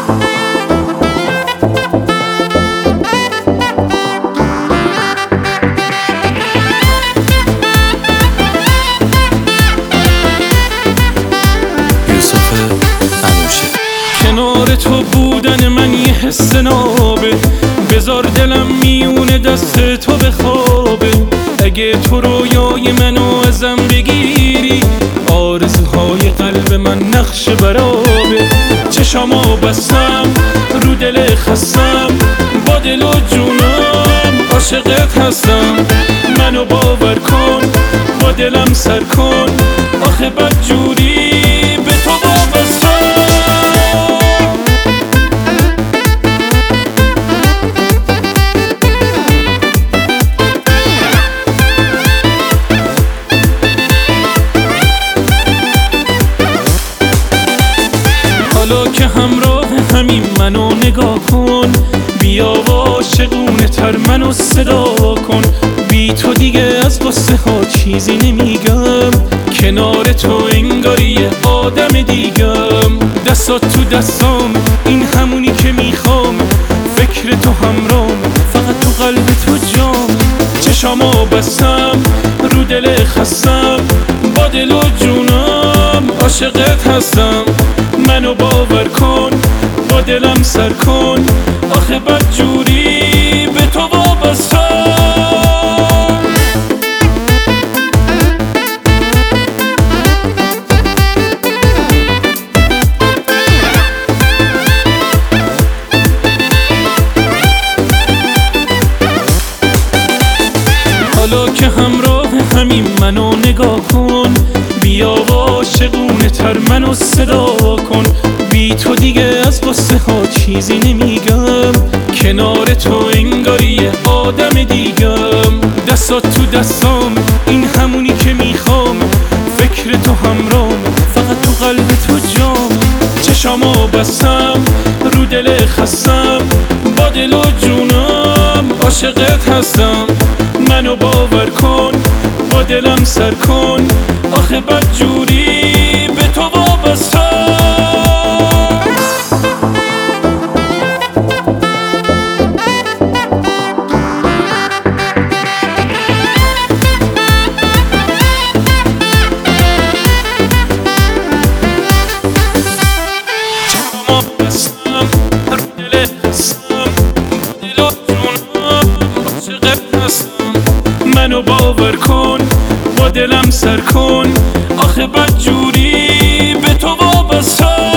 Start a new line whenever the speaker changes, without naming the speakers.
کنار تو بودن من یه حس نابه، بذار دلم میونه دست تو بخوابه. اگه تو رویای منو ازم بگیری، آرزوهای قلب من نقش برابه. چشامو بستم رو دل خستم، با دل و جونم عاشقت هستم. منو باور کن، با دلم سر کن، آخه بدجوری به تو وابستم. حالا که همراه همین منو نگاه کن، بیا و عاشقونه تر منو صدا کن. بی تو دیگه از قصه ها چیزی نمیگم، کنار تو انگاری یه آدم دیگم. دستات تو دستام، این همونی که میخوام، فکر تو همرام، فقط تو قلب تو جام. چشامو بستم رو دل خستم، با دل و جونم عاشقت هستم. منو باور کن، با دلم سر کن، آخه بدجوری به تو وابستم. حالا که همراه همین منو نگاه کن، بیا و عاشقونه تر منو صدا کن. بی تو دیگه از قصه ها چیزی نمیگم، کنار تو انگاری یه آدم دیگم. دستات تو دستام، این همونی که میخوام، فکر تو همرام، فقط تو قلب تو جام. چشامو بستم رو دل خستم، با دل و جونم عاشقت هستم. منو باور کن، با دلم سر کن، آخه بدجوری به تو وابستم. منو باور کن، با دلم سر کن، آخه بدجوری به تو وابستم.